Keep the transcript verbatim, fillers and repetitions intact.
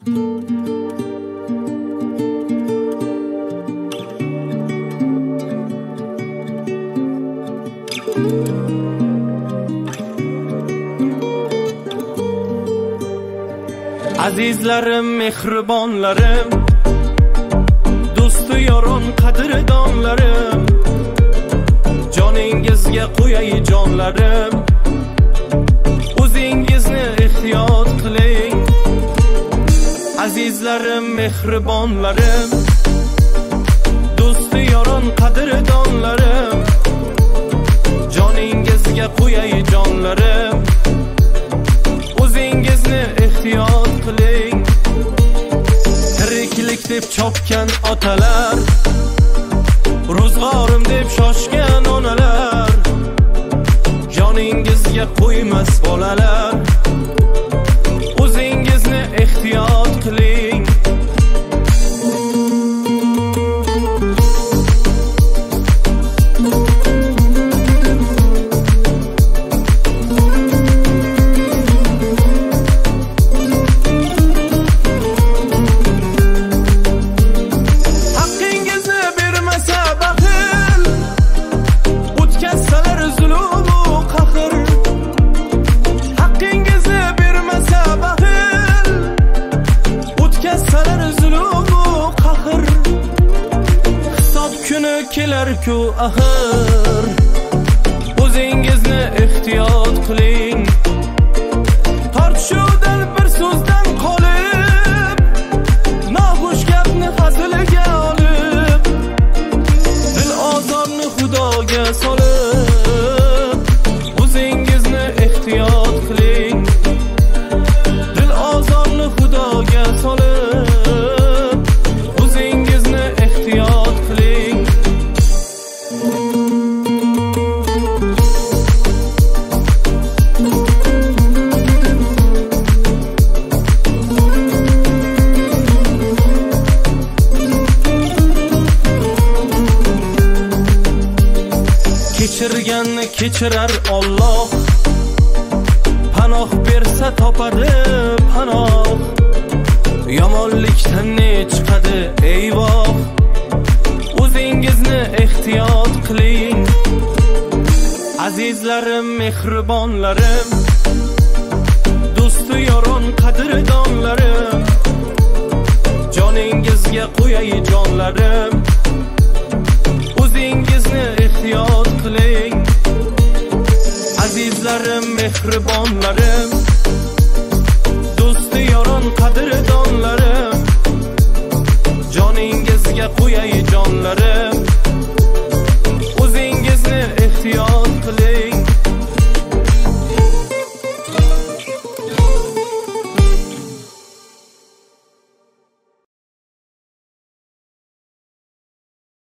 Azizlarim, mehribonlarim, do'stu yoron qadrdonlarim, joningizga qo'yay jonlarim, o'zingizni ehtiyot qiling. Azizlarim, mehribonlarim, do'stu yoron qadrdonlarim, joningizga qo'yay jonlarim, o'zingizni ehtiyot qiling. Tiriklik deb chopgan otalar, ro'zg'orim deb shoshgan onalar, joningizga qo'ymas bolalar, o'zingizni ehtiyot qiling. Kelar-ku axir, o'zingizni ehtiyot qiling. Tortishuvdan bir so'zdan qolib, noxush gapni haziliga olib, dil ozorni xudoga solib, o'zingizni ehtiyot qiling. Dil ozorni xudoga solib, o'zingizni ehtiyot qiling. Kechirganni kechirar Alloh, panoh bersa topadi panoh. Yomonlikdan ne chiqadi eyvoh, o'zingizni ehtiyot qiling. Azizlarim, mehribonlarim, do'stu yoron qadrdonlarim, joningizga qo'yay jonlarim, o'zingizni ehtiyot qiling. Azizlarim, mehribonlarim, do'stu yoron qadrdonlarim, joningizga qo'yay jonlarim, o'zingizni ehtiyot qiling.